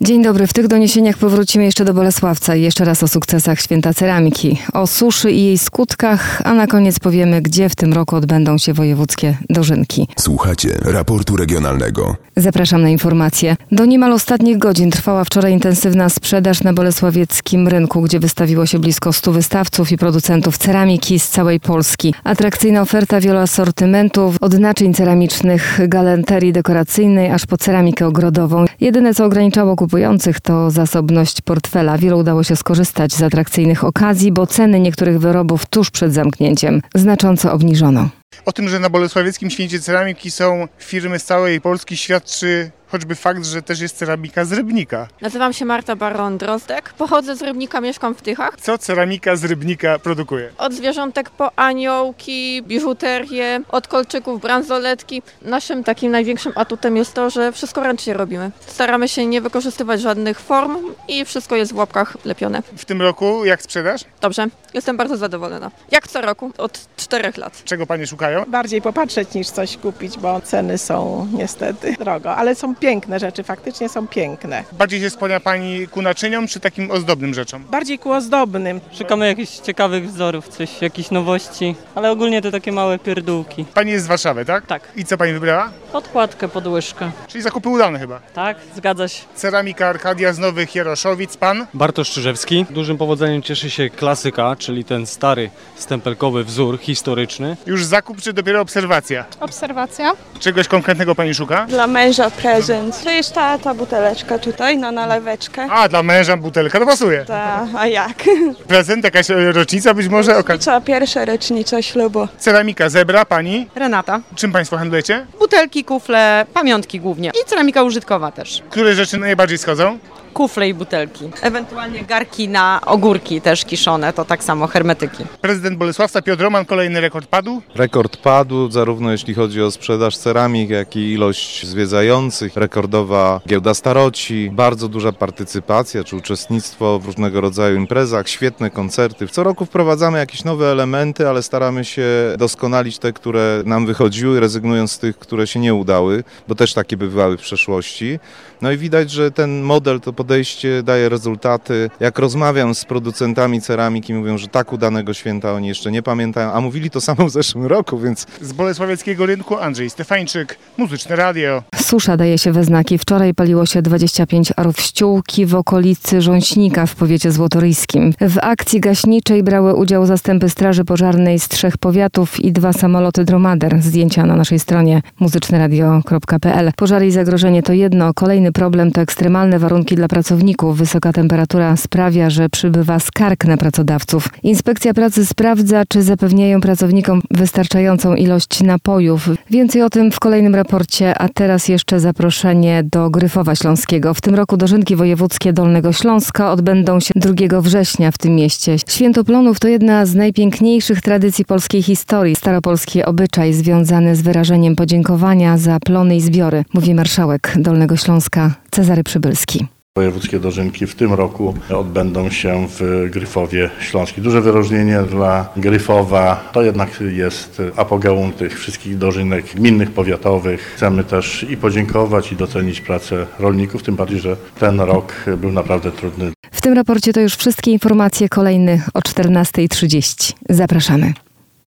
Dzień dobry. W tych doniesieniach powrócimy jeszcze do Bolesławca i jeszcze raz o sukcesach Święta Ceramiki, o suszy i jej skutkach, a na koniec powiemy, gdzie w tym roku odbędą się wojewódzkie dożynki. Słuchacie raportu regionalnego. Zapraszam na informacje. Do niemal ostatnich godzin trwała wczoraj intensywna sprzedaż na bolesławieckim rynku, gdzie wystawiło się blisko 100 wystawców i producentów ceramiki z całej Polski. Atrakcyjna oferta wielu asortymentów, od naczyń ceramicznych, galanterii dekoracyjnej, aż po ceramikę ogrodową. Jedyne, co ograniczało kupujących, to zasobność portfela. Wielu udało się skorzystać z atrakcyjnych okazji, bo ceny niektórych wyrobów tuż przed zamknięciem znacząco obniżono. O tym, że na Bolesławieckim Święcie Ceramiki są firmy z całej Polski, świadczy choćby fakt, że też jest ceramika z Rybnika. Nazywam się Marta Baron-Drozdek, pochodzę z Rybnika, mieszkam w Tychach. Co ceramika z Rybnika produkuje? Od zwierzątek po aniołki, biżuterię, od kolczyków, bransoletki. Naszym takim największym atutem jest to, że wszystko ręcznie robimy. Staramy się nie wykorzystywać żadnych form i wszystko jest w łapkach lepione. W tym roku jak sprzedaż? Dobrze, jestem bardzo zadowolona. Jak co roku, od 4 lat. Czego panie szukają? Bardziej popatrzeć niż coś kupić, bo ceny są niestety drogo, ale są piękne rzeczy, faktycznie są piękne. Bardziej się skłania pani ku naczyniom czy takim ozdobnym rzeczom? Bardziej ku ozdobnym. Szukamy jakichś ciekawych wzorów, coś, jakichś nowości, ale ogólnie to takie małe pierdółki. Pani jest z Warszawy, tak? Tak. I co pani wybrała? Podkładkę pod łyżkę. Czyli zakupy udane chyba. Tak, zgadza się. Ceramika Arkadia z Nowych Jaroszowic, pan? Bartosz Czyżewski. Dużym powodzeniem cieszy się klasyka, czyli ten stary stempelkowy wzór historyczny. Już zakup czy dopiero obserwacja? Obserwacja. Czegoś konkretnego pani szuka? Dla męża prezent. To jest ta buteleczka tutaj na naleweczkę. A, dla męża butelka, to pasuje. A jak? Prezent, jakaś rocznica być może? Co pierwsza rocznica ślubu. Ceramika Zebra, pani? Renata. Czym państwo handlujecie? Butelki, kufle, pamiątki głównie i ceramika użytkowa też. Które rzeczy najbardziej schodzą? Kufle i butelki. Ewentualnie garki na ogórki też kiszone, to tak samo hermetyki. Prezydent Bolesławca Piotr Roman, kolejny rekord padł. Rekord padł, zarówno jeśli chodzi o sprzedaż ceramik, jak i ilość zwiedzających. Rekordowa giełda staroci, bardzo duża partycypacja czy uczestnictwo w różnego rodzaju imprezach, świetne koncerty. Co roku wprowadzamy jakieś nowe elementy, ale staramy się doskonalić te, które nam wychodziły, rezygnując z tych, które się nie udały, bo też takie bywały w przeszłości. No i widać, że ten model, to podejście daje rezultaty. Jak rozmawiam z producentami ceramiki, mówią, że tak udanego święta oni jeszcze nie pamiętają, a mówili to samo w zeszłym roku, więc... Z Bolesławieckiego Rynku Andrzej Stefańczyk, Muzyczne Radio. Susza daje się we znaki. Wczoraj paliło się 25 arów ściółki w okolicy Rząśnika w powiecie złotoryjskim. W akcji gaśniczej brały udział zastępy straży pożarnej z 3 powiatów i 2 samoloty Dromader. Zdjęcia na naszej stronie muzyczneradio.pl. Pożary i zagrożenie to jedno. Kolejny problem to ekstremalne warunki dla pracowników. Wysoka temperatura sprawia, że przybywa skarg na pracodawców. Inspekcja pracy sprawdza, czy zapewniają pracownikom wystarczającą ilość napojów. Więcej o tym w kolejnym raporcie, a teraz jeszcze zaproszenie do Gryfowa Śląskiego. W tym roku dożynki wojewódzkie Dolnego Śląska odbędą się 2 września w tym mieście. Święto Plonów to jedna z najpiękniejszych tradycji polskiej historii. Staropolski obyczaj związany z wyrażeniem podziękowania za plony i zbiory, mówi marszałek Dolnego Śląska Cezary Przybylski. Wojewódzkie dożynki w tym roku odbędą się w Gryfowie Śląskim. Duże wyróżnienie dla Gryfowa. To jednak jest apogeum tych wszystkich dożynek gminnych, powiatowych. Chcemy też i podziękować, i docenić pracę rolników, tym bardziej, że ten rok był naprawdę trudny. W tym raporcie to już wszystkie informacje, kolejny o 14:30. Zapraszamy.